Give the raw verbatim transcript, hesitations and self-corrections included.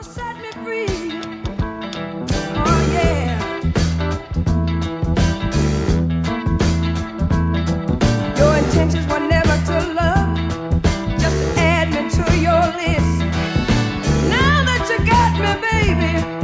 set me free. Oh yeah. Your intentions were never to love, just to add me to your list. Now that you got me, baby,